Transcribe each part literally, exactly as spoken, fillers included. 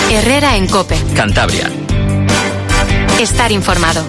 Herrera en COPE. Cantabria. Estar informado.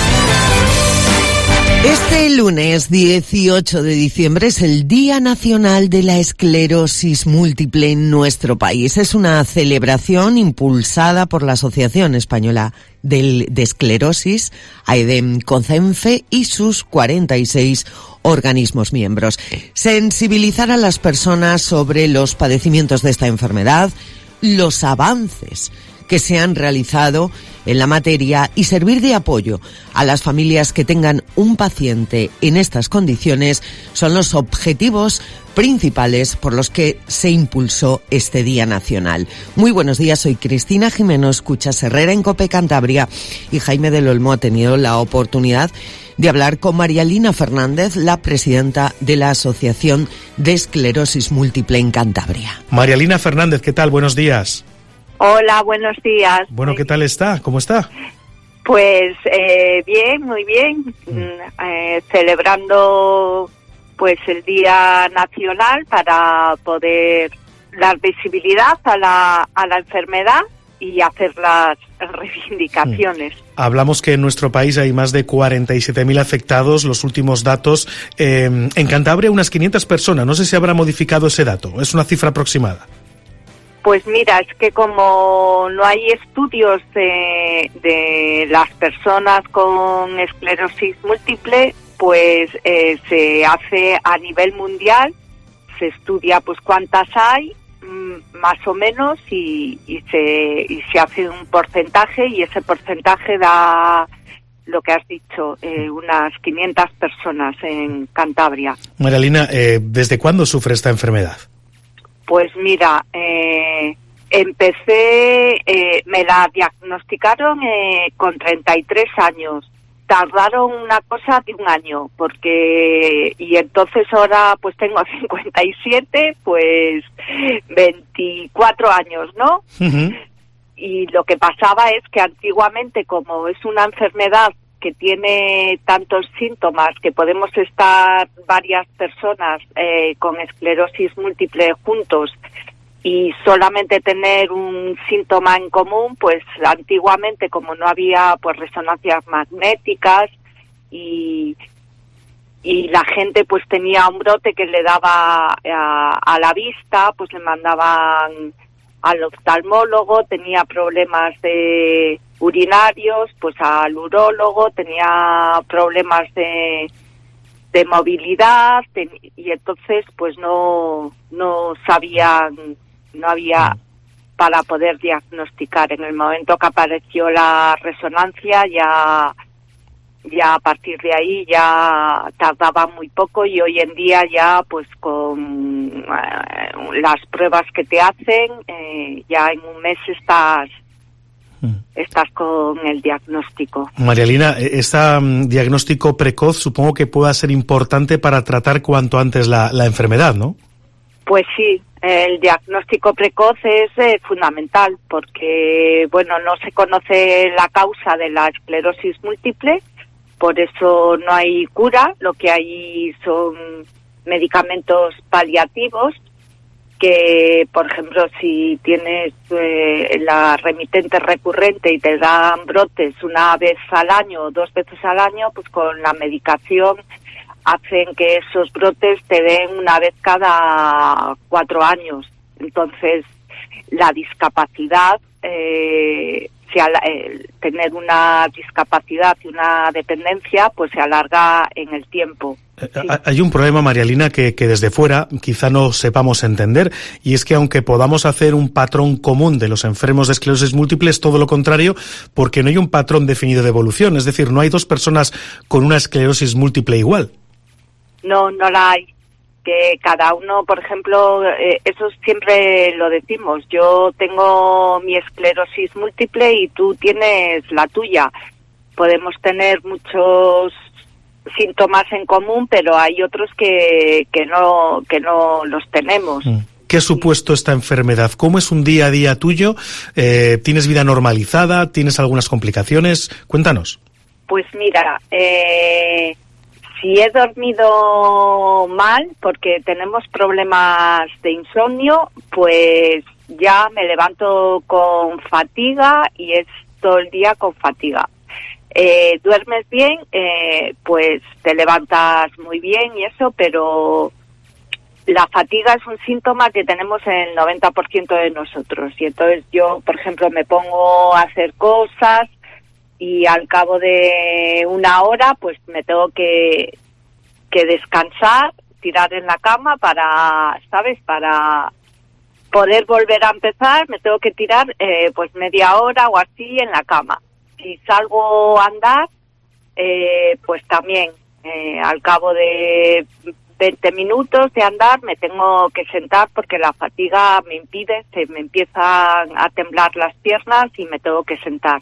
Este lunes dieciocho de diciembre es el Día Nacional de la Esclerosis Múltiple en nuestro país. Es una celebración impulsada por la Asociación Española de Esclerosis, AEDEM-CONCENFE, y sus cuarenta y seis organismos miembros. Sensibilizar a las personas sobre los padecimientos de esta enfermedad, los avances que se han realizado en la materia y servir de apoyo a las familias que tengan un paciente en estas condiciones son los objetivos principales por los que se impulsó este Día Nacional. Muy buenos días, soy Cristina Jimeno, escuchas Herrera en COPE Cantabria, y Jaime del Olmo ha tenido la oportunidad de hablar con Marialina Fernández, la presidenta de la Asociación de Esclerosis Múltiple en Cantabria. Marialina Fernández, ¿qué tal? Buenos días. Hola, buenos días. Bueno, ¿qué tal está? ¿Cómo está? Pues eh, bien, muy bien. Mm. Eh, celebrando pues el Día Nacional para poder dar visibilidad a la, a la enfermedad y hacer las reivindicaciones. Mm. Hablamos que en nuestro país hay más de cuarenta y siete mil afectados, los últimos datos. Eh, en Cantabria unas quinientas personas, no sé si habrá modificado ese dato, es una cifra aproximada. Pues mira, es que como no hay estudios de, de las personas con esclerosis múltiple, pues eh, se hace a nivel mundial, se estudia pues cuántas hay, mm, más o menos, y, y, se, y se hace un porcentaje, y ese porcentaje da lo que has dicho, eh, unas quinientas personas en Cantabria. Marialina, eh, ¿desde cuándo sufre esta enfermedad? Pues mira, eh, empecé, eh, me la diagnosticaron eh, con treinta y tres años. Tardaron una cosa de un año, porque, y entonces ahora pues tengo cincuenta y siete, pues veinticuatro años, ¿no? Uh-huh. Y lo que pasaba es que antiguamente, como es una enfermedad que tiene tantos síntomas, que podemos estar varias personas eh, con esclerosis múltiple juntos y solamente tener un síntoma en común, pues antiguamente, como no había pues resonancias magnéticas y y la gente pues tenía un brote que le daba a, a la vista, pues le mandaban al oftalmólogo, tenía problemas de urinarios, pues al urólogo, tenía problemas de, de movilidad, ten, y entonces pues no no sabían, no había para poder diagnosticar. En el momento que apareció la resonancia, ya ya a partir de ahí ya tardaba muy poco, y hoy en día ya pues con eh, las pruebas que te hacen, eh, ya en un mes estás estás con el diagnóstico. Marialina, este um, diagnóstico precoz supongo que pueda ser importante para tratar cuanto antes la, la enfermedad, ¿no? Pues sí, el diagnóstico precoz es eh, fundamental, porque bueno, no se conoce la causa de la esclerosis múltiple, por eso no hay cura, lo que hay son medicamentos paliativos, que por ejemplo si tienes eh, la remitente recurrente y te dan brotes una vez al año o dos veces al año, pues con la medicación hacen que esos brotes te den una vez cada cuatro años. Entonces la discapacidad, eh, si al, eh, tener una discapacidad y una dependencia, pues se alarga en el tiempo. Sí. Hay un problema, Marialina, que, que desde fuera quizá no sepamos entender, y es que aunque podamos hacer un patrón común de los enfermos de esclerosis múltiple, es todo lo contrario, porque no hay un patrón definido de evolución, es decir, no hay dos personas con una esclerosis múltiple igual. No, no la hay. Que cada uno, por ejemplo, eh, eso siempre lo decimos, yo tengo mi esclerosis múltiple y tú tienes la tuya. Podemos tener muchos síntomas en común, pero hay otros que, que no que no los tenemos. ¿Qué ha supuesto esta enfermedad? ¿Cómo es un día a día tuyo? Eh, ¿Tienes vida normalizada? ¿Tienes algunas complicaciones? Cuéntanos. Pues mira, eh, si he dormido mal, porque tenemos problemas de insomnio, pues ya me levanto con fatiga y es todo el día con fatiga. Eh, duermes bien, eh, pues te levantas muy bien y eso, pero la fatiga es un síntoma que tenemos en el noventa por ciento de nosotros. Y entonces yo, por ejemplo, me pongo a hacer cosas y al cabo de una hora, pues me tengo que, que descansar, tirar en la cama para, ¿sabes? Para poder volver a empezar, me tengo que tirar eh, pues media hora o así en la cama. Si salgo a andar, eh, pues también eh, al cabo de veinte minutos de andar me tengo que sentar porque la fatiga me impide, se me empiezan a temblar las piernas y me tengo que sentar.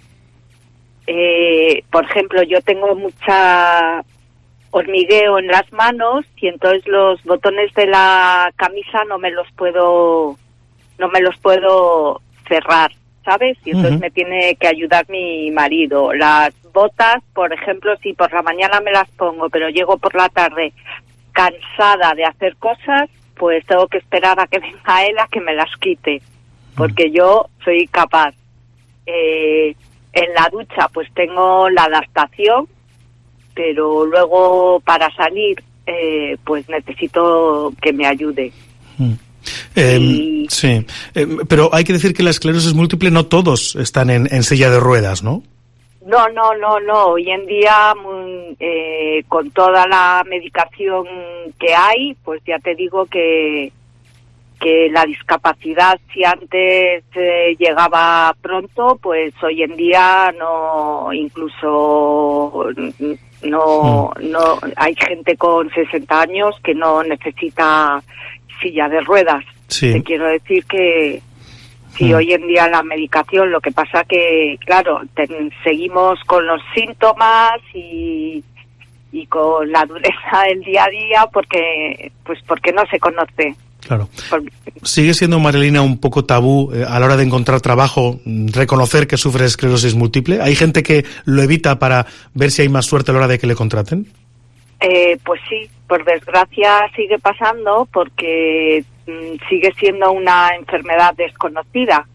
Eh, por ejemplo, yo tengo mucha hormigueo en las manos y entonces los botones de la camisa no me los puedo no me los puedo cerrar, ¿sabes? Y entonces uh-huh. me tiene que ayudar mi marido. Las botas, por ejemplo, si por la mañana me las pongo, pero llego por la tarde cansada de hacer cosas, pues tengo que esperar a que venga él a que me las quite, porque uh-huh. yo soy capaz. Eh, en la ducha, pues tengo la adaptación, pero luego para salir, eh, pues necesito que me ayude. Uh-huh. Eh, y... Sí, eh, pero hay que decir que la esclerosis múltiple no todos están en, en silla de ruedas, ¿no? No, no, no, no. Hoy en día, eh, con toda la medicación que hay, pues ya te digo que, que la discapacidad, si antes eh, llegaba pronto, pues hoy en día no, incluso no, mm. no, hay gente con sesenta años que no necesita silla de ruedas. Sí. Te quiero decir que sí, mm. hoy en día la medicación, lo que pasa que, claro, te, seguimos con los síntomas y, y con la dureza del día a día porque, pues porque no se conoce. Claro. Por... ¿Sigue siendo, Marielina, un poco tabú eh, a la hora de encontrar trabajo reconocer que sufre esclerosis múltiple? ¿Hay gente que lo evita para ver si hay más suerte a la hora de que le contraten? Eh, pues sí, por desgracia sigue pasando porque mm, sigue siendo una enfermedad desconocida.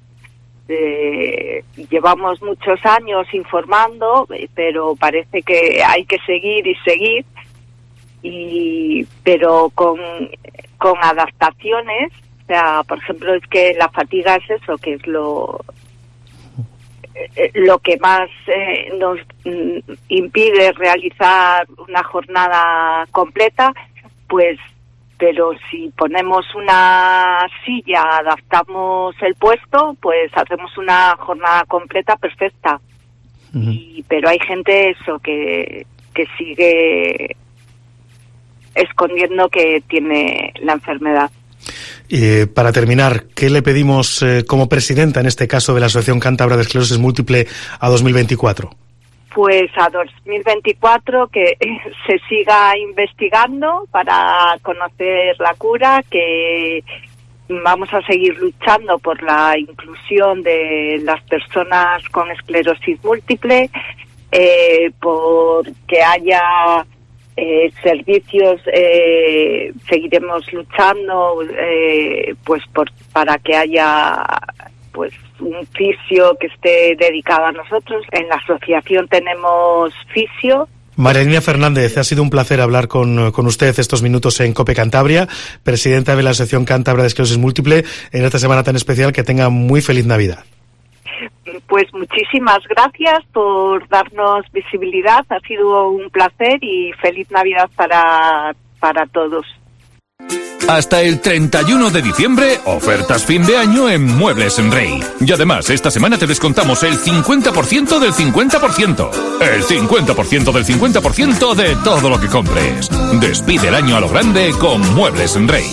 Eh, llevamos muchos años informando, pero parece que hay que seguir y seguir, y pero con, con adaptaciones. O sea, por ejemplo, es que la fatiga es eso, que es lo... lo que más eh, nos mm, impide realizar una jornada completa, pues, pero si ponemos una silla, adaptamos el puesto, pues hacemos una jornada completa perfecta. Uh-huh. Y, pero hay gente eso que, que sigue escondiendo que tiene la enfermedad. Y para terminar, ¿qué le pedimos eh, como presidenta, en este caso de la Asociación Cántabra de Esclerosis Múltiple, a dos mil veinticuatro? Pues a dos mil veinticuatro que se siga investigando para conocer la cura, que vamos a seguir luchando por la inclusión de las personas con esclerosis múltiple, eh, por que haya... Eh, servicios, eh, seguiremos luchando eh, pues por para que haya pues un fisio que esté dedicado a nosotros. En la asociación tenemos fisio. Marielina Fernández, ha sido un placer hablar con, con usted estos minutos en COPE Cantabria, presidenta de la Asociación Cántabra de Esclerosis Múltiple, en esta semana tan especial. Que tenga muy feliz Navidad. Pues muchísimas gracias por darnos visibilidad, ha sido un placer y feliz Navidad para, para todos. Hasta el treinta y uno de diciembre, ofertas fin de año en Muebles en Rey. Y además, esta semana te descontamos el cincuenta por ciento del cincuenta por ciento. El cincuenta por ciento del cincuenta por ciento de todo lo que compres. Despide el año a lo grande con Muebles en Rey.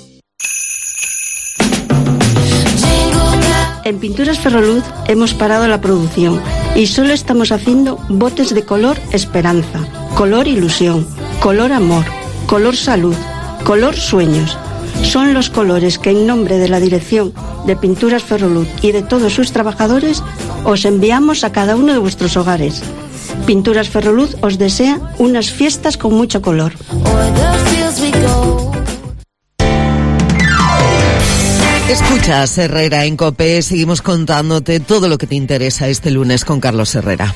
En Pinturas Ferroluz hemos parado la producción y solo estamos haciendo botes de color esperanza, color ilusión, color amor, color salud, color sueños. Son los colores que, en nombre de la dirección de Pinturas Ferroluz y de todos sus trabajadores, os enviamos a cada uno de vuestros hogares. Pinturas Ferroluz os desea unas fiestas con mucho color. Escuchas Herrera en COPE, seguimos contándote todo lo que te interesa este lunes con Carlos Herrera.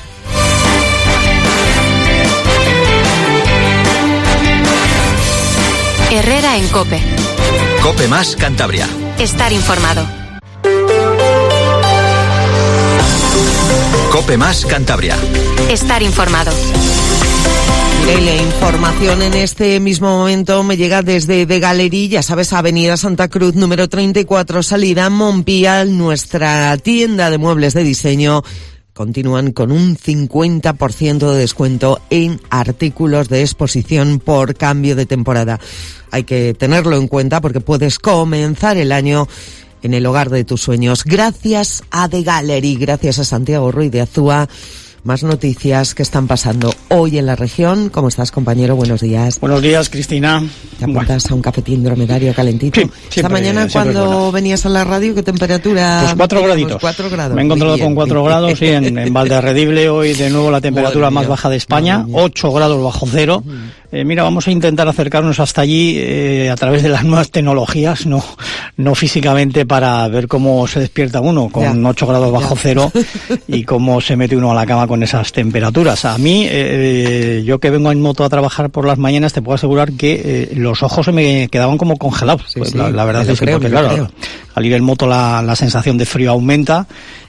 Herrera en COPE. COPE más Cantabria. Estar informado. COPE más Cantabria. Estar informado. Mira, y la información en este mismo momento me llega desde The Gallery, ya sabes, Avenida Santa Cruz, número treinta y cuatro, salida Montpial, nuestra tienda de muebles de diseño. Continúan con un cincuenta por ciento de descuento en artículos de exposición por cambio de temporada. Hay que tenerlo en cuenta porque puedes comenzar el año en el hogar de tus sueños. Gracias a The Gallery, gracias a Santiago Ruiz de Azúa. Más noticias que están pasando hoy en la región. ¿Cómo estás, compañero? Buenos días. Buenos días, Cristina. ¿Te apuntas bueno. a un cafetín dromedario calentito? Sí, Esta mañana cuando bueno. venías a la radio, ¿qué temperatura? Pues cuatro graditos. Cuatro grados. Me he encontrado con cuatro grados, sí, en, en Valderredible hoy de nuevo la temperatura más baja de España, ocho grados bajo cero. Eh, mira, vamos a intentar acercarnos hasta allí eh, a través de las nuevas tecnologías, no no físicamente, para ver cómo se despierta uno con ocho grados bajo ya. cero y cómo se mete uno a la cama con esas temperaturas. A mí, eh, yo que vengo en moto a trabajar por las mañanas, te puedo asegurar que eh, los ojos se me quedaban como congelados. Sí, pues sí, la, la verdad es que, creo, porque claro, creo. al ir en moto la, la sensación de frío aumenta.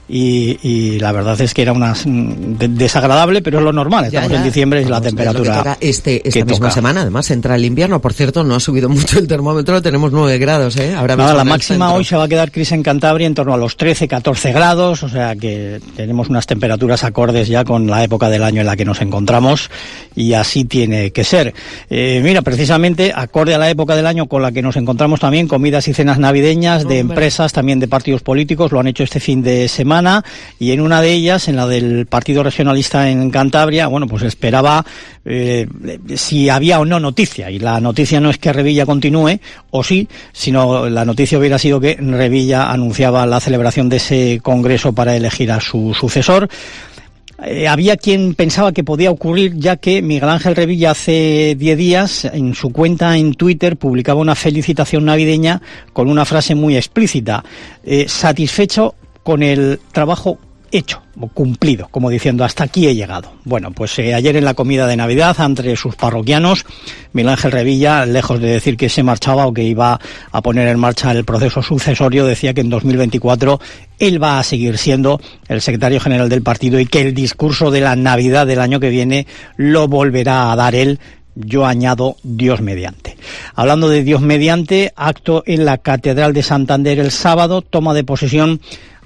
Y, y la verdad es que era una de, desagradable, pero es lo normal. Estamos ya, ya. en diciembre y la temperatura que este esta que misma toca. semana, además entra el invierno. Por cierto, no ha subido mucho el termómetro, tenemos nueve grados, ¿eh? Ahora Nada, la máxima hoy se va a quedar, Cris, en Cantabria en torno a los trece, catorce grados, o sea que tenemos unas temperaturas acordes ya con la época del año en la que nos encontramos, y así tiene que ser. Eh, mira, precisamente acorde a la época del año con la que nos encontramos también, comidas y cenas navideñas de Hombre. empresas, también de partidos políticos, lo han hecho este fin de semana. Y en una de ellas, en la del Partido Regionalista en Cantabria, bueno, pues esperaba eh, si había o no noticia. Y la noticia no es que Revilla continúe, o sí, sino la noticia hubiera sido que Revilla anunciaba la celebración de ese congreso para elegir a su sucesor. Eh, había quien pensaba que podía ocurrir, ya que Miguel Ángel Revilla hace diez días en su cuenta en Twitter publicaba una felicitación navideña con una frase muy explícita: eh, satisfecho con el trabajo hecho, o cumplido, como diciendo, hasta aquí he llegado. Bueno, pues eh, ayer en la comida de Navidad, entre sus parroquianos, Miguel Ángel Revilla, lejos de decir que se marchaba o que iba a poner en marcha el proceso sucesorio, decía que en dos mil veinticuatro él va a seguir siendo el secretario general del partido y que el discurso de la Navidad del año que viene lo volverá a dar él. Yo añado, Dios mediante. Hablando de Dios mediante, acto en la Catedral de Santander el sábado, toma de posesión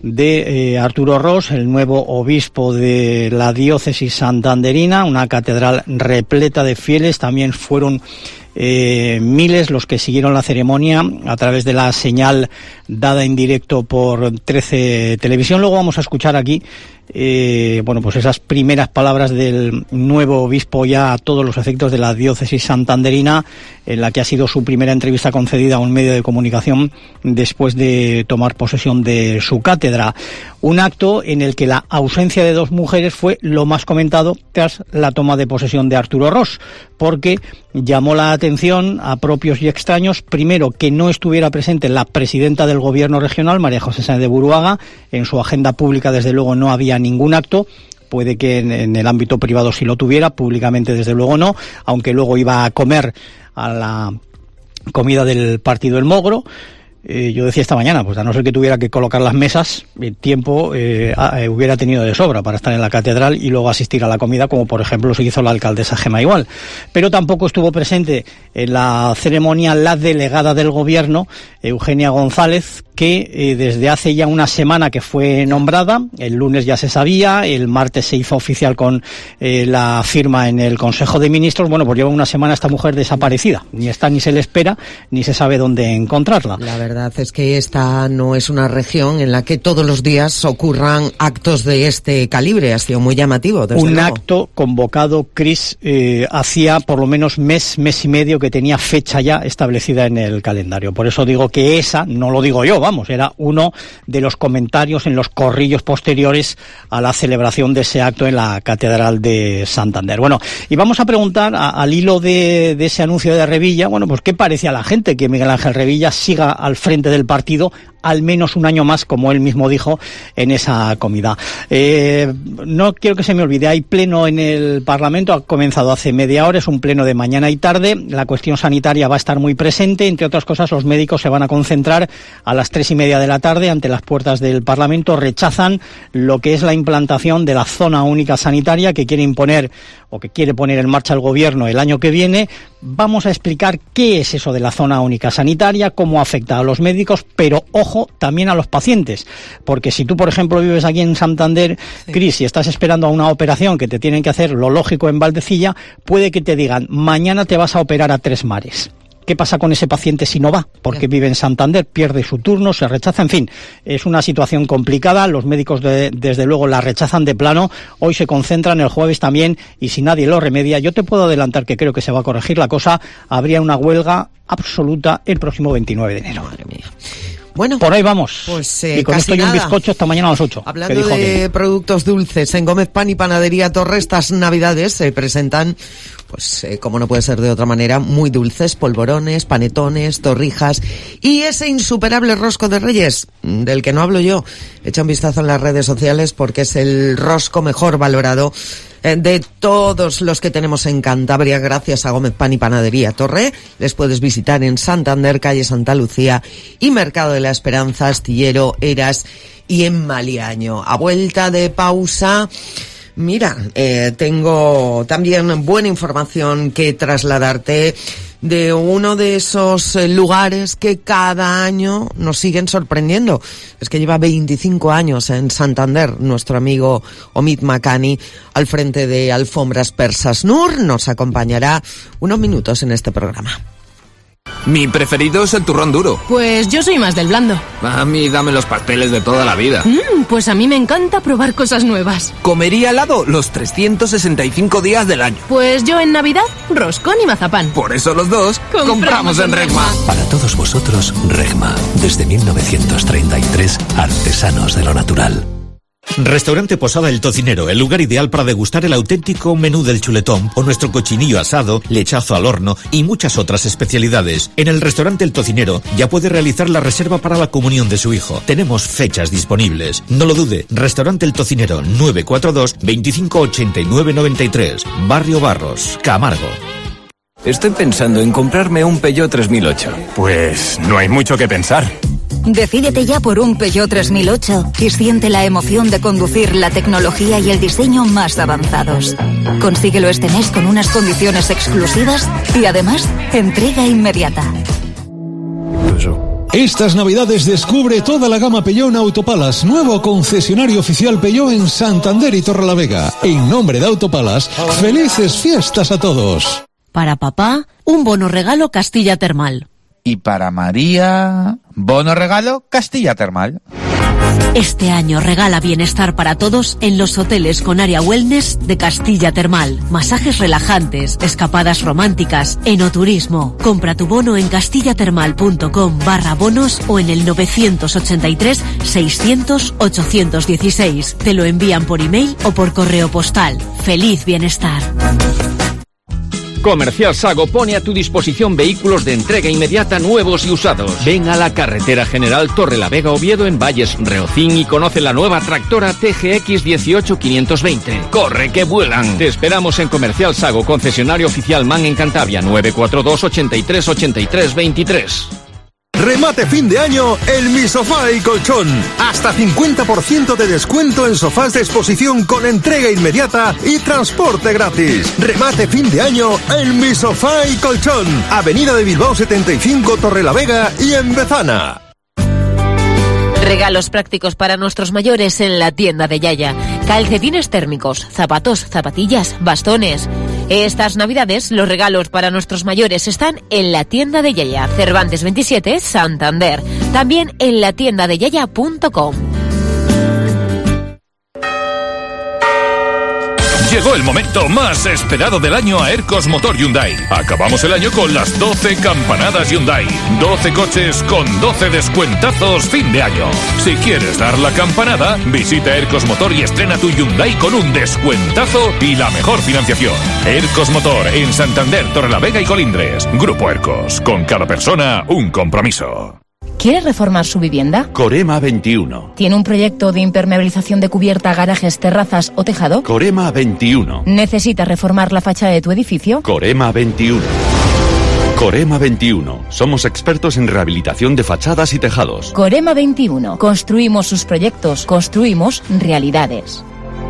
de eh, Arturo Ros, el nuevo obispo de la diócesis santanderina, una catedral repleta de fieles. También fueron eh, miles los que siguieron la ceremonia a través de la señal dada en directo por trece Televisión. Luego vamos a escuchar aquí Eh, bueno, pues esas primeras palabras del nuevo obispo ya a todos los efectos de la diócesis santanderina, en la que ha sido su primera entrevista concedida a un medio de comunicación después de tomar posesión de su cátedra. Un acto en el que la ausencia de dos mujeres fue lo más comentado tras la toma de posesión de Arturo Ros, porque llamó la atención a propios y extraños, primero, que no estuviera presente la presidenta del gobierno regional, María José Sáenz de Buruaga. En su agenda pública, desde luego, no había ningún acto. Puede que en, en el ámbito privado sí lo tuviera, públicamente desde luego no, aunque luego iba a comer a la comida del partido El Mogro. Eh, yo decía esta mañana, pues a no ser que tuviera que colocar las mesas, el tiempo eh, eh, hubiera tenido de sobra para estar en la catedral y luego asistir a la comida, como por ejemplo se hizo la alcaldesa Gemma Igual. Pero tampoco estuvo presente en la ceremonia la delegada del gobierno, Eugenia González, que eh, desde hace ya una semana que fue nombrada, el lunes ya se sabía, el martes se hizo oficial con eh, la firma en el Consejo de Ministros. Bueno, pues lleva una semana esta mujer desaparecida, ni está ni se le espera, ni se sabe dónde encontrarla. La verdad es que esta no es una región en la que todos los días ocurran actos de este calibre. Ha sido muy llamativo, desde Un luego. acto convocado, Cris, eh, hacía por lo menos mes, mes y medio que tenía fecha ya establecida en el calendario. Por eso digo que esa, no lo digo yo, vamos, era uno de los comentarios en los corrillos posteriores a la celebración de ese acto en la Catedral de Santander. Bueno, y vamos a preguntar a, al hilo de, de ese anuncio de Revilla, bueno, pues qué parece a la gente que Miguel Ángel Revilla siga al frente del partido al menos un año más, como él mismo dijo en esa comida. Eh, no quiero que se me olvide, hay pleno en el Parlamento, ha comenzado hace media hora, es un pleno de mañana y tarde. La cuestión sanitaria va a estar muy presente, entre otras cosas los médicos se van a concentrar a las tres y media de la tarde ante las puertas del Parlamento. Rechazan lo que es la implantación de la zona única sanitaria que quiere imponer o que quiere poner en marcha el gobierno el año que viene. Vamos a explicar qué es eso de la zona única sanitaria, cómo afecta a los médicos, pero ojo, también a los pacientes, porque si tú, por ejemplo, vives aquí en Santander, sí. Cris, y estás esperando a una operación que te tienen que hacer, lo lógico, en Valdecilla, puede que te digan, mañana te vas a operar a Tres Mares. ¿Qué pasa con ese paciente si no va? Porque Bien. vive en Santander, pierde su turno, se rechaza, en fin, es una situación complicada, los médicos de, desde luego la rechazan de plano, hoy se concentran, el jueves también, y si nadie lo remedia, yo te puedo adelantar que creo que se va a corregir la cosa, habría una huelga absoluta el próximo veintinueve de enero. Madre mía. Bueno, por ahí vamos. Pues, eh, y con esto y un bizcocho hasta mañana a las ocho. Hablando de que... productos dulces, en Gómez Pan y Panadería Torre estas navidades se presentan, pues eh, como no puede ser de otra manera, muy dulces, polvorones, panetones, torrijas y ese insuperable rosco de Reyes, del que no hablo yo. Echa un vistazo en las redes sociales porque es el rosco mejor valorado de todos los que tenemos en Cantabria, gracias a Gómez Pan y Panadería Torre. Les puedes visitar en Santander, calle Santa Lucía y Mercado de la Esperanza, Astillero, Eras y en Maliaño. A vuelta de pausa, mira, eh, tengo también buena información que trasladarte de uno de esos lugares que cada año nos siguen sorprendiendo. Es que lleva veinticinco años en Santander nuestro amigo Omid Makani al frente de Alfombras Persas Nur. Nos acompañará unos minutos en este programa. Mi preferido es el turrón duro. Pues yo soy más del blando. A mí dame los pasteles de toda la vida. Mm, pues a mí me encanta probar cosas nuevas. Comería helado los trescientos sesenta y cinco días del año. Pues yo en Navidad, roscón y mazapán. Por eso los dos compramos, compramos en Regma. Para todos vosotros, Regma. Desde mil novecientos treinta y tres, artesanos de lo natural. Restaurante Posada El Tocinero, el lugar ideal para degustar el auténtico menú del chuletón o nuestro cochinillo asado, lechazo al horno y muchas otras especialidades. En el restaurante El Tocinero ya puede realizar la reserva para la comunión de su hijo. Tenemos fechas disponibles. No lo dude, Restaurante El Tocinero, nueve cuatro dos, veinticinco ochenta y nueve noventa y tres, Barrio Barros, Camargo. Estoy pensando en comprarme un Peugeot tres mil ocho. Pues no hay mucho que pensar. Decídete ya por un Peugeot tres mil ocho y siente la emoción de conducir la tecnología y el diseño más avanzados. Consíguelo este mes con unas condiciones exclusivas y además entrega inmediata. Estas navidades descubre toda la gama Peugeot en Autopalas, nuevo concesionario oficial Peugeot en Santander y Torrelavega. En nombre de Autopalas, felices fiestas a todos. Para papá, un bono regalo Castilla Termal. Y para María, bono regalo Castilla Termal. Este año regala bienestar para todos en los hoteles con área wellness de Castilla Termal. Masajes relajantes, escapadas románticas, enoturismo. Compra tu bono en castillatermal.com barra bonos o en el novecientos ochenta y tres, seiscientos, ochocientos dieciséis. Te lo envían por email o por correo postal. ¡Feliz bienestar! Comercial Sago pone a tu disposición vehículos de entrega inmediata nuevos y usados. Ven a la carretera general Torrelavega Oviedo en Valles Reocín y conoce la nueva tractora T G X dieciocho quinientos veinte. ¡Corre que vuelan! Te esperamos en Comercial Sago, concesionario oficial MAN en Cantabria, nueve cuatro dos, ochenta y tres, ochenta y tres, veintitrés. Remate fin de año el Mi Sofá y Colchón. Hasta cincuenta por ciento de descuento en sofás de exposición con entrega inmediata y transporte gratis. Remate fin de año el Mi Sofá y Colchón. Avenida de Bilbao setenta y cinco, Torrelavega y en Bezana. Regalos prácticos para nuestros mayores en la tienda de Yaya. Calcetines térmicos, zapatos, zapatillas, bastones. Estas navidades los regalos para nuestros mayores están en la tienda de Yaya, Cervantes veintisiete, Santander. También en la tienda de yaya punto com. Llegó el momento más esperado del año a Ercos Motor Hyundai. Acabamos el año con las doce campanadas Hyundai. doce coches con doce descuentazos fin de año. Si quieres dar la campanada, visita Ercos Motor y estrena tu Hyundai con un descuentazo y la mejor financiación. Ercos Motor en Santander, Torrelavega y Colindres. Grupo Ercos. Con cada persona, un compromiso. ¿Quiere reformar su vivienda? Corema veintiuno. ¿Tiene un proyecto de impermeabilización de cubierta, garajes, terrazas o tejado? Corema veintiuno. ¿Necesita reformar la fachada de tu edificio? Corema veintiuno. Corema veintiuno. Somos expertos en rehabilitación de fachadas y tejados. Corema veintiuno. Construimos sus proyectos, construimos realidades.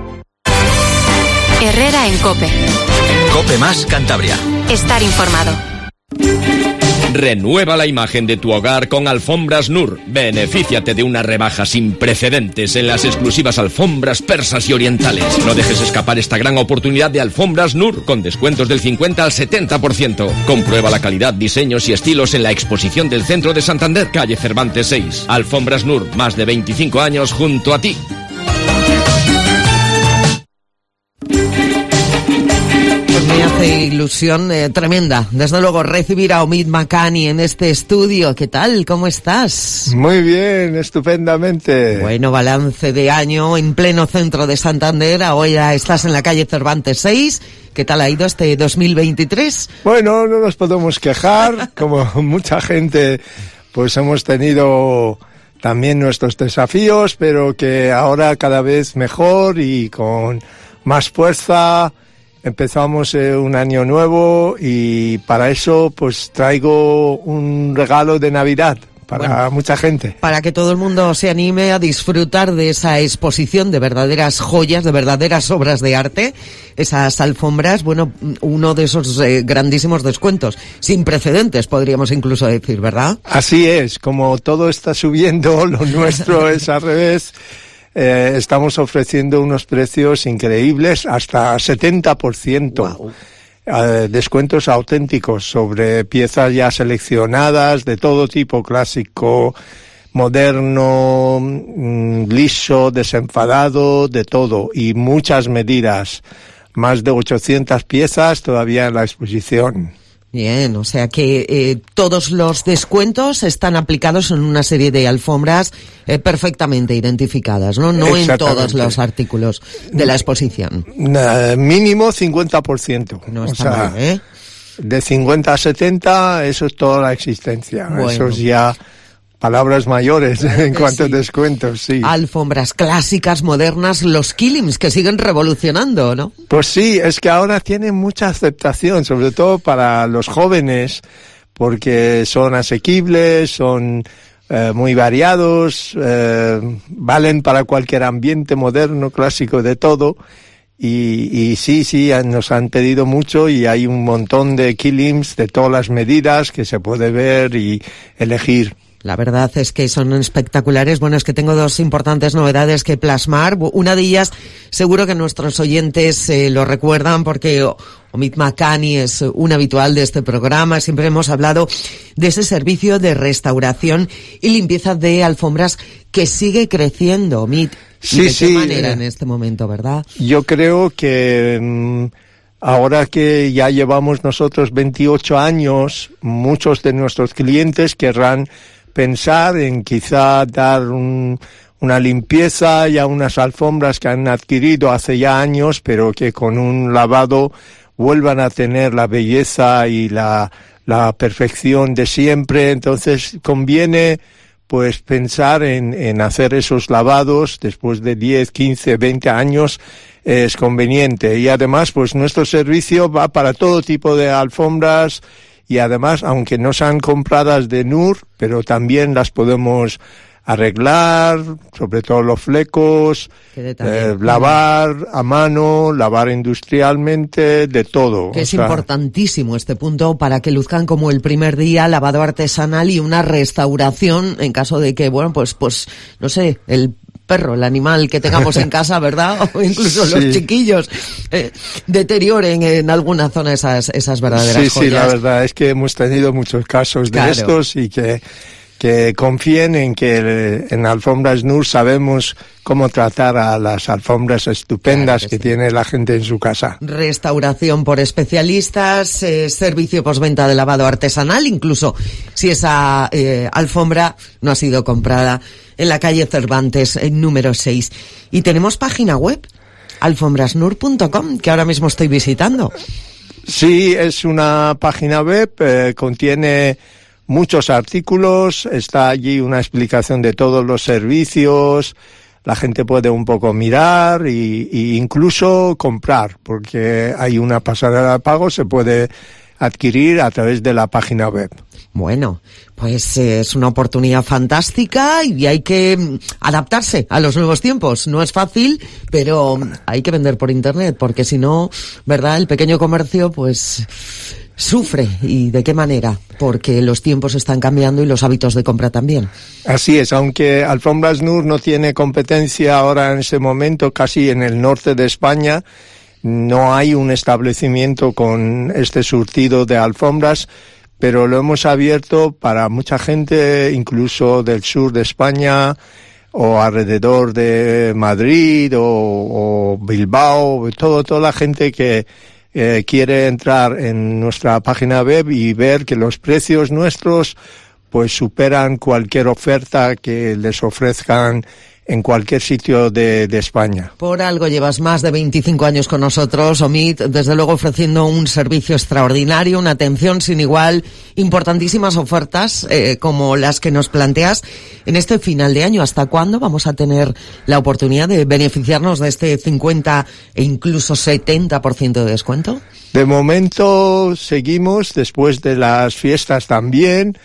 Herrera en COPE. COPE más Cantabria. Estar informado. Renueva la imagen de tu hogar con Alfombras Nur. Benefíciate de una rebaja sin precedentes en las exclusivas alfombras persas y orientales. No dejes escapar esta gran oportunidad de Alfombras Nur, con descuentos del cincuenta al setenta por ciento. Comprueba la calidad, diseños y estilos en la exposición del Centro de Santander, calle Cervantes seis. Alfombras Nur, más de veinticinco años junto a ti. Me hace ilusión eh, tremenda, desde luego, recibir a Omid Makani en este estudio. ¿Qué tal? ¿Cómo estás? Muy bien, estupendamente. Bueno, balance de año en pleno centro de Santander. Ahora estás en la calle Cervantes seis. ¿Qué tal ha ido este dos mil veintitrés? Bueno, no nos podemos quejar. Como mucha gente, pues hemos tenido también nuestros desafíos, pero que ahora cada vez mejor y con más fuerza. Empezamos eh, un año nuevo y para eso pues traigo un regalo de Navidad para bueno, mucha gente. Para que todo el mundo se anime a disfrutar de esa exposición de verdaderas joyas, de verdaderas obras de arte, esas alfombras, bueno, uno de esos eh, grandísimos descuentos, sin precedentes podríamos incluso decir, ¿verdad? Así es, como todo está subiendo, lo nuestro es al revés. Eh, estamos ofreciendo unos precios increíbles, hasta setenta por ciento. Wow. Eh, descuentos auténticos sobre piezas ya seleccionadas de todo tipo, clásico, moderno, mmm, liso, desenfadado, de todo, y muchas medidas. Más de ochocientas piezas todavía en la exposición. Bien, o sea que eh, todos los descuentos están aplicados en una serie de alfombras eh, perfectamente identificadas, ¿no? No en todos los artículos de la exposición. Uh, mínimo cincuenta por ciento. No está o sea, mal, ¿eh? De cincuenta a setenta, eso es toda la existencia. Bueno. Eso es ya palabras mayores en cuanto sí. a descuentos, sí. Alfombras clásicas, modernas, los kilims que siguen revolucionando, ¿no? Pues sí, es que ahora tienen mucha aceptación, sobre todo para los jóvenes, porque son asequibles, son eh, muy variados, eh, valen para cualquier ambiente moderno, clásico, de todo. Y, y sí, sí, nos han pedido mucho y hay un montón de kilims de todas las medidas que se puede ver y elegir. La verdad es que son espectaculares. Bueno, es que tengo dos importantes novedades que plasmar. Una de ellas, seguro que nuestros oyentes eh, lo recuerdan porque Omid Makani es un habitual de este programa. Siempre hemos hablado de ese servicio de restauración y limpieza de alfombras que sigue creciendo, Omid. Sí, ¿Y de sí, qué manera eh, en este momento, verdad? Yo creo que mmm, ahora que ya llevamos nosotros veintiocho años, muchos de nuestros clientes querrán pensar en quizá dar un, una limpieza y a unas alfombras que han adquirido hace ya años, pero que con un lavado vuelvan a tener la belleza y la, la perfección de siempre. Entonces conviene pues pensar en, en hacer esos lavados después de diez, quince, veinte años. Es conveniente y además pues nuestro servicio va para todo tipo de alfombras. Y además, aunque no sean compradas de Nur, pero también las podemos arreglar, sobre todo los flecos, eh, lavar a mano, lavar industrialmente, de todo. Que es sea... importantísimo este punto para que luzcan como el primer día, lavado artesanal y una restauración en caso de que, bueno, pues, pues, no sé, el perro, el animal que tengamos en casa, ¿verdad? O incluso sí. los chiquillos eh, deterioren en alguna zona esas, esas verdaderas sí, joyas. Sí, la verdad es que hemos tenido muchos casos de claro. estos y que, que confíen en que en Alfombras Nur sabemos cómo tratar a las alfombras estupendas claro que, que sí. tiene la gente en su casa. Restauración por especialistas, eh, servicio postventa de lavado artesanal, incluso si esa eh, alfombra no ha sido comprada, en la calle Cervantes, en número seis. Y tenemos página web, alfombras nur punto com, que ahora mismo estoy visitando. Sí, es una página web, eh, contiene muchos artículos, está allí una explicación de todos los servicios, la gente puede un poco mirar y, y incluso comprar, porque hay una pasarela de pago, se puede adquirir a través de la página web. Bueno, pues eh, es una oportunidad fantástica y hay que adaptarse a los nuevos tiempos. No es fácil, pero hay que vender por internet, porque si no, ¿verdad? El pequeño comercio, pues sufre. ¿Y de qué manera? Porque los tiempos están cambiando y los hábitos de compra también. Así es, aunque Alfombras Nur no tiene competencia ahora en ese momento, casi en el norte de España, no hay un establecimiento con este surtido de alfombras, pero lo hemos abierto para mucha gente, incluso del sur de España o alrededor de Madrid o, o Bilbao, todo, toda la gente que eh, quiere entrar en nuestra página web y ver que los precios nuestros pues superan cualquier oferta que les ofrezcan en cualquier sitio de, de España. Por algo llevas más de veinticinco años con nosotros, Omid, desde luego ofreciendo un servicio extraordinario, una atención sin igual, importantísimas ofertas eh, como las que nos planteas en este final de año. ¿Hasta cuándo vamos a tener la oportunidad de beneficiarnos de este cincuenta e incluso setenta por ciento de descuento? De momento seguimos después de las fiestas también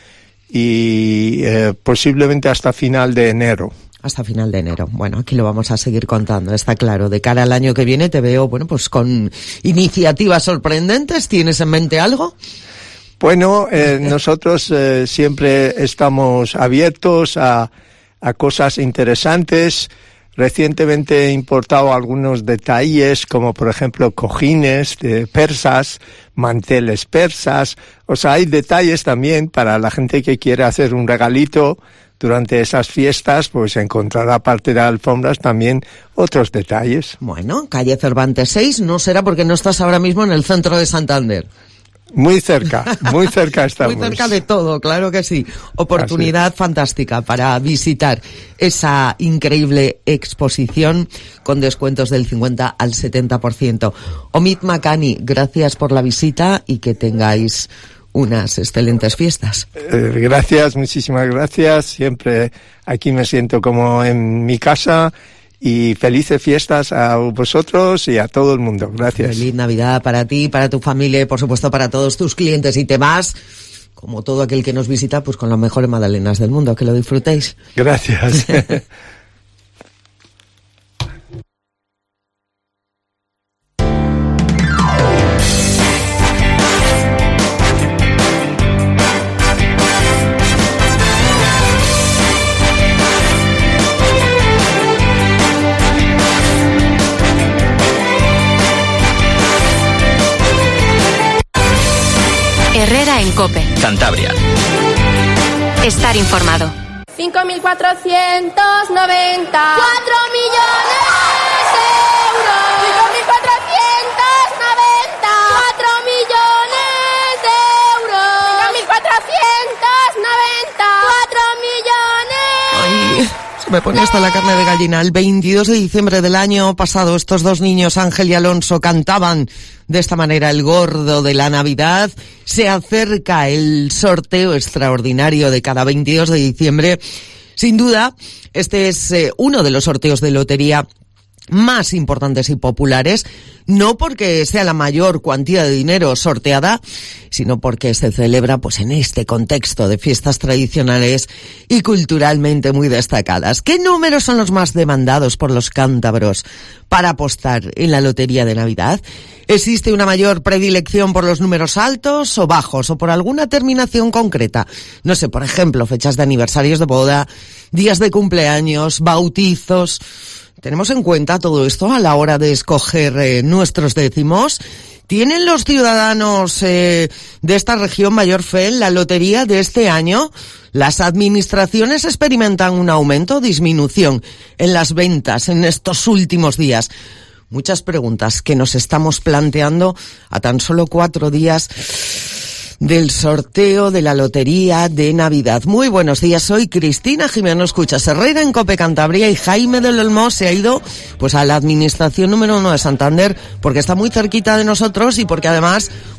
y eh, posiblemente hasta final de enero. Hasta final de enero. Bueno, aquí lo vamos a seguir contando, está claro. De cara al año que viene te veo, bueno, pues con iniciativas sorprendentes. ¿Tienes en mente algo? Bueno, eh, nosotros eh, siempre estamos abiertos a, a cosas interesantes. Recientemente he importado algunos detalles, como por ejemplo cojines de persas, manteles persas. O sea, hay detalles también para la gente que quiere hacer un regalito durante esas fiestas, pues encontrará aparte de alfombras también otros detalles. Bueno, calle Cervantes seis, no será porque no estás ahora mismo en el centro de Santander. Muy cerca, muy cerca estamos. Muy cerca de todo, claro que sí. Oportunidad Así. fantástica para visitar esa increíble exposición con descuentos del cincuenta al setenta por ciento. Omid Makani, gracias por la visita y que tengáis unas excelentes fiestas. Eh, gracias, muchísimas gracias. Siempre aquí me siento como en mi casa y felices fiestas a vosotros y a todo el mundo. Gracias. Feliz Navidad para ti, para tu familia y por supuesto para todos tus clientes y te vas, como todo aquel que nos visita, pues con las mejores magdalenas del mundo. Que lo disfrutéis. Gracias. Herrera en COPE. Cantabria. Estar informado. cinco mil cuatrocientos noventa. ¡Cuatro millones de euros! cinco mil cuatrocientos noventa. ¡Cuatro millones de euros! cinco mil cuatrocientos noventa. ¡Cuatro millones! Ay, se me pone hasta la carne de gallina. El veintidós de diciembre del año pasado, estos dos niños, Ángel y Alonso, cantaban de esta manera el gordo de la Navidad. Se acerca el sorteo extraordinario de cada veintidós de diciembre. Sin duda, este es eh, uno de los sorteos de lotería más importantes y populares, no porque sea la mayor cuantía de dinero sorteada, sino porque se celebra pues en este contexto de fiestas tradicionales y culturalmente muy destacadas. ¿Qué números son los más demandados por los cántabros para apostar en la lotería de Navidad? ¿Existe una mayor predilección por los números altos o bajos o por alguna terminación concreta? No sé, por ejemplo, fechas de aniversarios de boda, días de cumpleaños, bautizos. ¿Tenemos en cuenta todo esto a la hora de escoger eh, nuestros décimos? ¿Tienen los ciudadanos eh, de esta región mayor fe en la lotería de este año? ¿Las administraciones experimentan un aumento o disminución en las ventas en estos últimos días? Muchas preguntas que nos estamos planteando a tan solo cuatro días del sorteo de la lotería de Navidad. Muy buenos días, soy Cristina Jimeno, escuchas Herrera en COPE Cantabria y Jaime del Olmo se ha ido pues a la administración número uno de Santander porque está muy cerquita de nosotros y porque además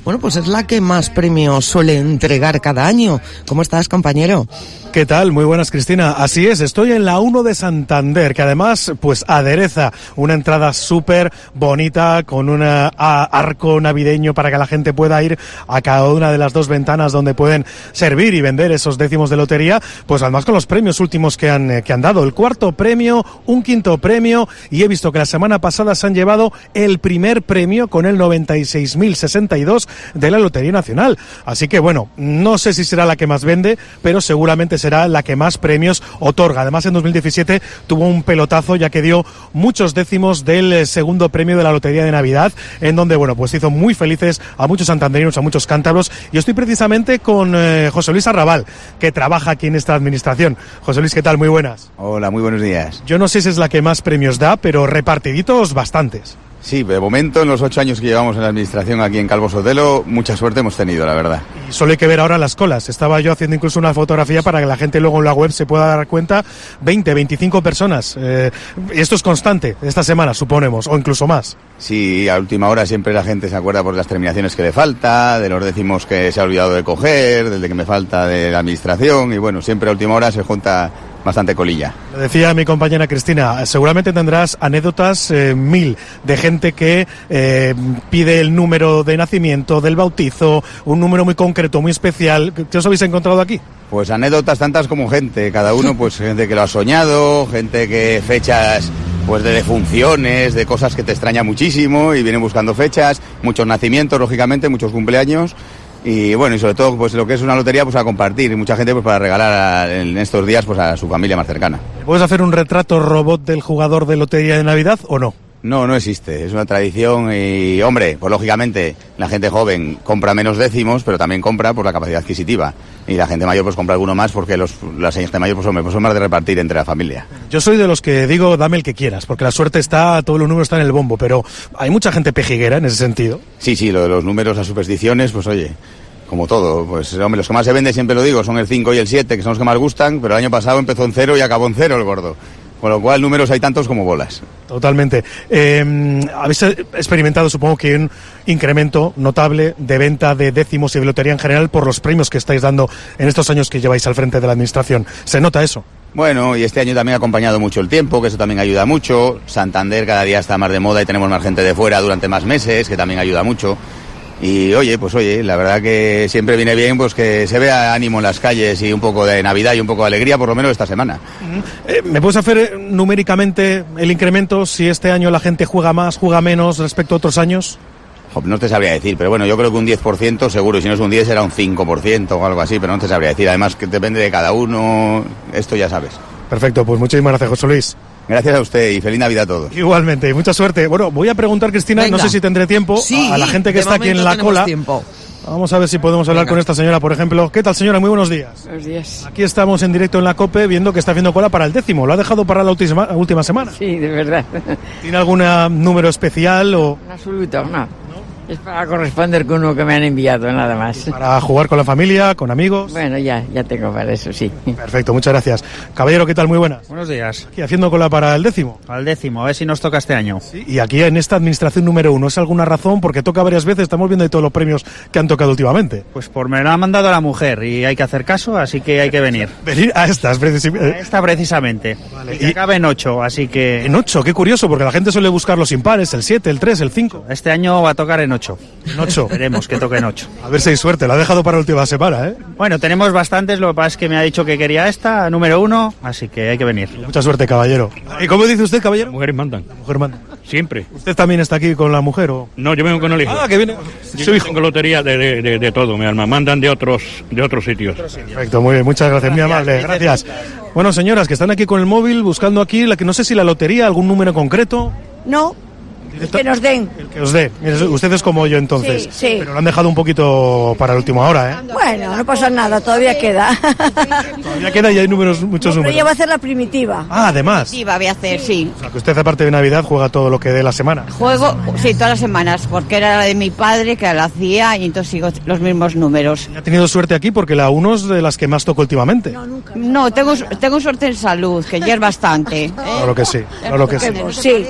bueno, pues es la que más premios suele entregar cada año. ¿Cómo estás, compañero? ¿Qué tal? Muy buenas, Cristina. Así es, estoy en la uno de Santander, que además pues adereza una entrada súper bonita con un arco navideño para que la gente pueda ir a cada una de las dos ventanas donde pueden servir y vender esos décimos de lotería, pues además con los premios últimos que han, que han dado. El cuarto premio, un quinto premio, y he visto que la semana pasada se han llevado el primer premio con el noventa y seis mil sesenta y dos de la Lotería Nacional. Así que bueno, no sé si será la que más vende, pero seguramente será la que más premios otorga. Además, en dos mil diecisiete tuvo un pelotazo, ya que dio muchos décimos del segundo premio de la Lotería de Navidad, en donde, bueno, pues hizo muy felices a muchos santanderinos, a muchos cántabros. Y estoy precisamente con eh, José Luis Arrabal, que trabaja aquí en esta administración. José Luis, ¿qué tal? Muy buenas. Hola, muy buenos días. Yo no sé si es la que más premios da, pero repartiditos bastantes. Sí, de momento, en los ocho años que llevamos en la administración aquí en Calvo Sotelo, mucha suerte hemos tenido, la verdad. Y solo hay que ver ahora las colas. Estaba yo haciendo incluso una fotografía para que la gente luego en la web se pueda dar cuenta. veinte, veinticinco personas. Eh, esto es constante esta semana, suponemos, o incluso más. Sí, a última hora siempre la gente se acuerda por las terminaciones que le falta, de los décimos que se ha olvidado de coger, del de que me falta de la administración, y bueno, siempre a última hora se junta bastante colilla. Lo decía mi compañera Cristina, seguramente tendrás anécdotas eh, mil de gente que eh, pide el número de nacimiento, del bautizo, un número muy concreto, muy especial. ¿Qué os habéis encontrado aquí? Pues anécdotas tantas como gente, cada uno pues gente que lo ha soñado, gente que fechas pues de defunciones, de cosas que te extraña muchísimo y vienen buscando fechas, muchos nacimientos, lógicamente, muchos cumpleaños. Y bueno, y sobre todo pues lo que es una lotería pues a compartir, y mucha gente pues para regalar a, en estos días pues a su familia más cercana. ¿Puedes hacer un retrato robot del jugador de lotería de Navidad o no? No, no existe, es una tradición y, hombre, pues lógicamente la gente joven compra menos décimos, pero también compra por la capacidad adquisitiva. Y la gente mayor pues compra alguno más porque los, la gente mayor pues, hombre, pues son más de repartir entre la familia. Yo soy de los que digo, dame el que quieras, porque la suerte está, todos los números están en el bombo, pero hay mucha gente pejiguera en ese sentido. Sí, sí, lo de los números, las supersticiones, pues oye, como todo, pues hombre, los que más se venden, siempre lo digo, son el cinco y el siete, que son los que más gustan, pero el año pasado empezó en cero y acabó en cero el gordo. Con lo cual, números hay tantos como bolas. Totalmente. Eh, habéis experimentado, supongo que un incremento notable de venta de décimos y de lotería en general por los premios que estáis dando en estos años que lleváis al frente de la administración. ¿Se nota eso? Bueno, y este año también ha acompañado mucho el tiempo, que eso también ayuda mucho. Santander cada día está más de moda y tenemos más gente de fuera durante más meses, que también ayuda mucho. Y oye, pues oye, la verdad que siempre viene bien pues que se vea ánimo en las calles y un poco de Navidad y un poco de alegría, por lo menos esta semana. Eh, ¿Me puedes hacer numéricamente el incremento si este año la gente juega más, juega menos respecto a otros años? No te sabría decir, pero bueno, yo creo que un diez por ciento seguro, y si no es un diez será un cinco por ciento o algo así, pero no te sabría decir. Además que depende de cada uno, esto ya sabes. Perfecto, pues muchísimas gracias, José Luis. Gracias a usted y feliz Navidad a todos. Igualmente, y mucha suerte. Bueno, voy a preguntar, Cristina, Venga. no sé si tendré tiempo, sí, a la gente que está aquí en la cola. Tiempo. Vamos a ver si podemos hablar Venga. con esta señora, por ejemplo. ¿Qué tal, señora? Muy buenos días. Buenos días. Aquí estamos en directo en la COPE viendo que está haciendo cola para el décimo. ¿Lo ha dejado para la última, última semana? Sí, de verdad. ¿Tiene algún número especial o...? En absoluto, no. Es para corresponder con uno que me han enviado, nada más. ¿Para jugar con la familia, con amigos? Bueno, ya, ya tengo para eso, sí. Perfecto, muchas gracias. Caballero, ¿qué tal? Muy buenas. Buenos días. Aquí haciendo cola para el décimo. Al décimo, a ver si nos toca este año. Sí, y aquí en esta administración número uno, ¿es alguna razón? Porque toca varias veces, estamos viendo de todos los premios que han tocado últimamente. Pues por me lo ha mandado la mujer y hay que hacer caso, así que hay que venir. Venir a estas, precisamente. A esta precisamente. Vale. Y que acabe en ocho, así que... En ocho, qué curioso, porque la gente suele buscar los impares, el siete, el tres, el cinco. Este año va a tocar en ocho. En ocho. Veremos que toque en ocho. A ver si hay suerte, lo ha dejado para la última semana, ¿eh? Bueno, tenemos bastantes, lo que pasa es que me ha dicho que quería esta, número uno, así que hay que venir. Mucha suerte, caballero. ¿Y cómo dice usted, caballero? Las mujeres mandan. La mujer manda. Siempre. ¿Usted también está aquí con la mujer o...? No, yo vengo con el hijo. Ah, que viene... Yo Su hijo. Tengo lotería de, de, de, de todo, mi alma. Mandan de otros, de otros sitios. Perfecto, muy bien, muchas gracias, gracias muy amable, gracias. Bueno, señoras, que están aquí con el móvil buscando aquí, la que no sé si la lotería, algún número concreto. No. El que nos den. El que os dé. Usted es como yo entonces. Sí, sí. Pero lo han dejado un poquito para la última hora, ¿eh? Bueno, no pasa nada, todavía queda. Todavía queda y hay números, muchos no, números. Pero ya va a hacer la primitiva. Ah, además. Sí, va a hacer, sí. O sea, que usted aparte de Navidad juega todo lo que dé la semana. Juego, sí, todas las semanas, porque era la de mi padre que la hacía y entonces sigo los mismos números. ¿Y ha tenido suerte aquí? Porque la uno es de las que más toco últimamente. No, nunca. No, tengo, tengo suerte en salud, que ya es bastante. ¿eh? Claro que sí, claro que sí. Sí.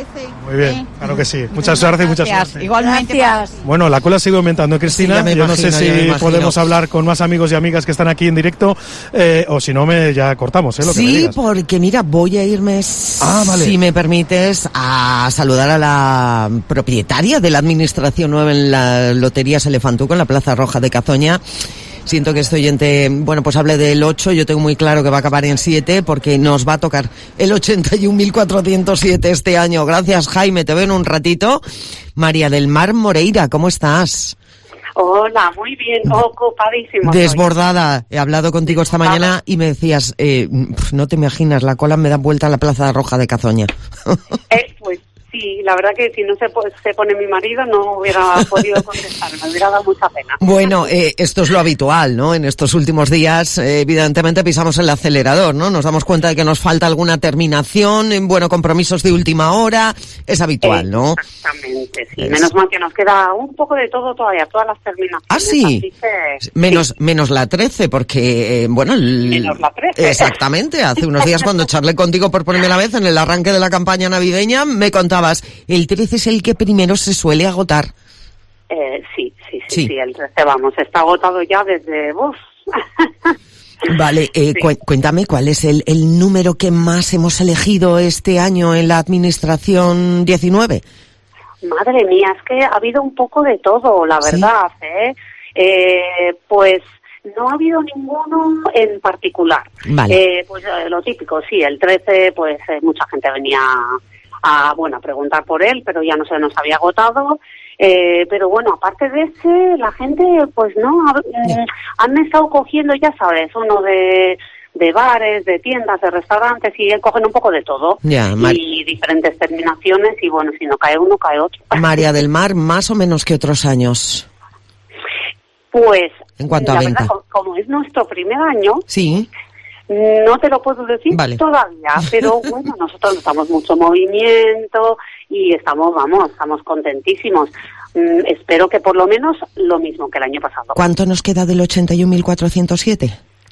Muy bien, claro que sí. Muchas gracias, muchas gracias. Igualmente. Gracias. Bueno, la cola sigue aumentando, Cristina. Sí, yo imagino, no sé si podemos hablar con más amigos y amigas que están aquí en directo, eh, o si no, me ya cortamos, ¿eh? Lo que sí, me digas. Porque mira, voy a irme, ah, vale. si me permites, a saludar a la propietaria de la administración nueva en la Loterías Elefantuco, en la Plaza Roja de Cazoña. Siento que este oyente, bueno, pues hable del ocho, yo tengo muy claro que va a acabar en siete, porque nos va a tocar el ochenta y un mil cuatrocientos siete este año. Gracias, Jaime, te veo en un ratito. María del Mar Moreira, ¿cómo estás? Hola, muy bien, ocupadísimo. Desbordada. He hablado contigo esta mañana y me decías, eh, no te imaginas, la cola me da vuelta a la Plaza Roja de Cazoña. Eh, pues sí, la verdad que si no se, se pone mi marido no hubiera podido contestar, me hubiera dado mucha pena. Bueno, eh, esto es lo habitual, ¿no? En estos últimos días, eh, evidentemente pisamos el acelerador, ¿no? Nos damos cuenta de que nos falta alguna terminación, bueno, compromisos de última hora, es habitual, ¿no? Exactamente, sí. Es... Menos mal que nos queda un poco de todo todavía, todas las terminaciones. Ah, sí. Así que, menos, sí. menos la trece, porque, eh, bueno... El... Menos la trece. Exactamente. Hace unos días cuando charlé contigo por primera vez en el arranque de la campaña navideña, me contabas, el trece es el que primero se suele agotar. Eh, sí, sí, sí, sí, sí, el trece, vamos, está agotado ya desde... Uf. Vale, eh, sí. cu- cuéntame, ¿cuál es el, el número que más hemos elegido este año en la Administración diecinueve? Madre mía, es que ha habido un poco de todo, la verdad, ¿Sí? ¿eh? Eh, pues no ha habido ninguno en particular. Vale. Eh, pues eh, lo típico, sí, el trece, pues eh, mucha gente venía a, bueno, a preguntar por él, pero ya no se nos había agotado. Eh, pero bueno, aparte de ese, la gente, pues no, ha, eh, han estado cogiendo, ya sabes, uno de... de bares, de tiendas, de restaurantes, y cogen un poco de todo. Ya, Mar... Y diferentes terminaciones, y bueno, si no cae uno, cae otro. María del Mar, más o menos que otros años. Pues, en cuanto la a venta. verdad, como es nuestro primer año, sí, no te lo puedo decir vale. todavía, pero bueno, nosotros notamos mucho movimiento y estamos, vamos, estamos contentísimos. Mm, espero que por lo menos lo mismo que el año pasado. ¿Cuánto nos queda del ochenta y un mil cuatrocientos siete?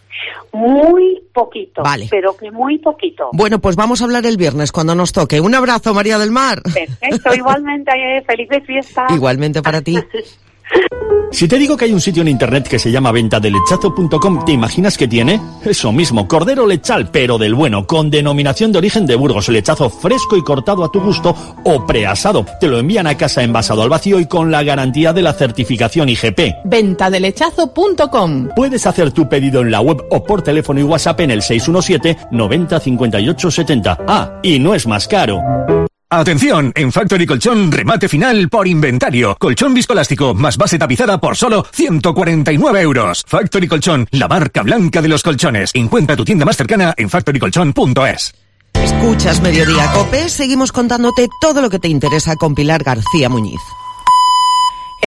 Muy poquito, vale. pero que muy poquito. Bueno, pues vamos a hablar el viernes cuando nos toque. Un abrazo, María del Mar. Perfecto, igualmente, eh, felices fiestas. Igualmente para ti. Si te digo que hay un sitio en internet que se llama venta de lechazo punto com, ¿te imaginas que tiene? Eso mismo, cordero lechal, pero del bueno, con denominación de origen de Burgos, lechazo fresco y cortado a tu gusto o preasado. Te lo envían a casa envasado al vacío y con la garantía de la certificación I G P. venta de lechazo punto com. Puedes hacer tu pedido en la web o por teléfono y WhatsApp en el seis uno siete, noventa, cincuenta y ocho, setenta. Ah, y no es más caro. Atención, en Factory Colchón, remate final por inventario. Colchón viscoelástico más base tapizada por solo ciento cuarenta y nueve euros. Factory Colchón, la marca blanca de los colchones. Encuentra tu tienda más cercana en factory colchón punto es. Escuchas Mediodía Cope, seguimos contándote todo lo que te interesa con Pilar García Muñiz.